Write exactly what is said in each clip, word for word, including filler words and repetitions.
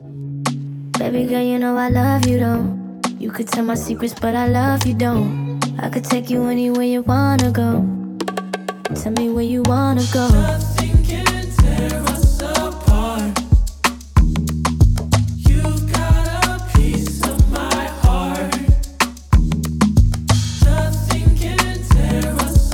Baby girl, you know I love you though. You could tell my secrets, but I love you don't. I could take you anywhere you wanna go. Tell me where you wanna go. Nothing can tear us apart. You got a piece of my heart. Nothing can tear us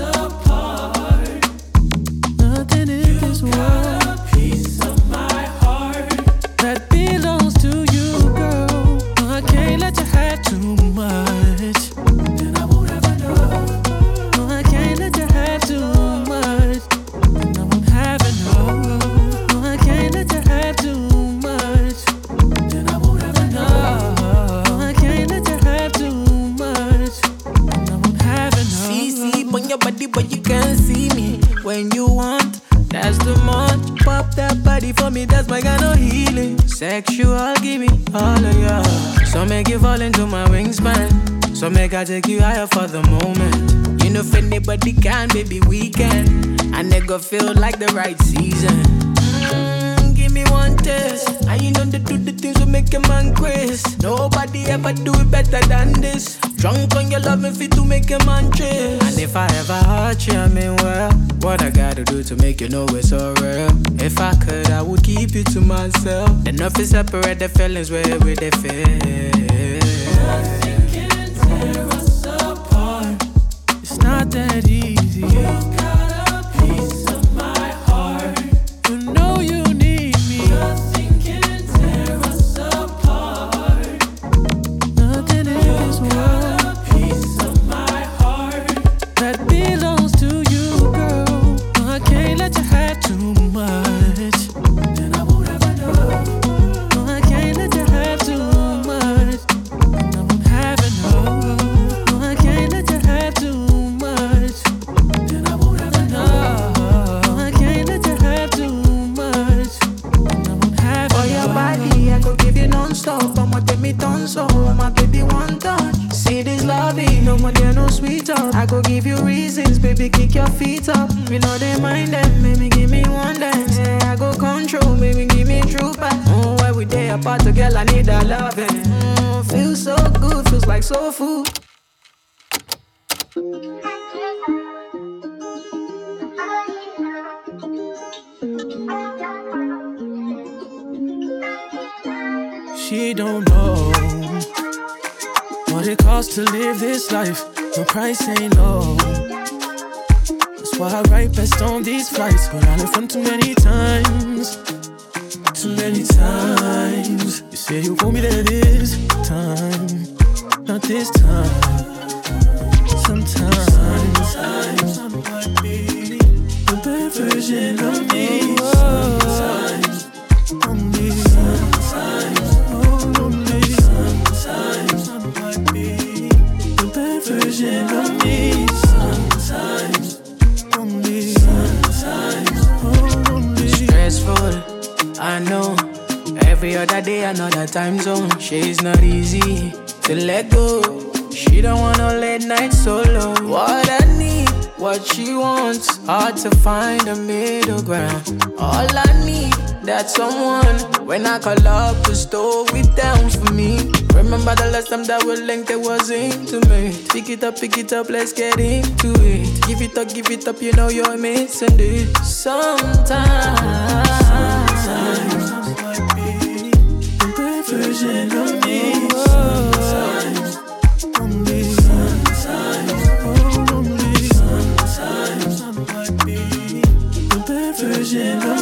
apart. Nothing in this world. You got a piece of my heart that belongs to you, girl. I can't let you have too much. Then I won't ever know. No, I can't let you have too much. Then I won't have enough. No, I can't let you have too much. Then I won't ever know. No, I can't let you have too much. Then I won't have enough. See, see, on your body, but you can't see me. When you want, that's too much. Pop that body for me, that's my kind of healing. Sexual, give me all of ya. So make you fall into my wingspan. So make I take you higher for the moment. You know if anybody can, baby, we can. And it go feel like the right season. Mm, give me one test. And you know they do the things that make a man crazy. Nobody ever do it better than this. Drunk on your love and fit to make a man trace. And if I ever hurt you, I mean well, what I gotta do to make you know it's so real. If I could, I would keep you to myself. Enough to separate the feelings where we they feel. Nothing can tear us apart. It's not that easy. You got a piece of my heart. You know you need me. Nothing can tear us apart. Nothing in this world. You got a piece of my heart that belongs to you, girl. No, I can't let you have too much. Then I won't ever know. No, I can't let you have too much. Then I won't have enough. No, I can't let you have too much. Then I won't ever know. No, I can't let you have too much. Then I won't have For your body, I could give you non-stop. I'ma take me tonso, my baby one touch. See this loving, no more there, no sweet talk. I could give you reasons, baby, kick your feet up. We know they mind them, baby, give me one dance. Yeah, I go control, baby, give me true back. Oh, every day apart, a girl, I need that loving. Mm, feels so good, feels like soul food. She don't know what it costs to live this life. The price ain't low. That's why I write best on these flights. But I live from too many times. Too many times. You say you want me there this time. Not this time. Sometimes, sometimes I might be the bad version of me. Sometimes, only sometimes, oh, only sometimes I might be the bad version of me. Sometimes, only sometimes, oh, only. Stressful, I know. Every other day, another time zone. She's not easy to let go. She don't want no late night solo. What I need, what she wants. Hard to find a middle ground. All I need, that's someone. When I call up the store, it down for me. Remember the last time that we linked, it was intimate. Pick it up, pick it up, let's get into it. Give it up, give it up, you know you're missing it. Sometimes, Sometimes I might be the bad version of me. Sometimes, only sometimes, oh, only sometimes I might be the bad version of me.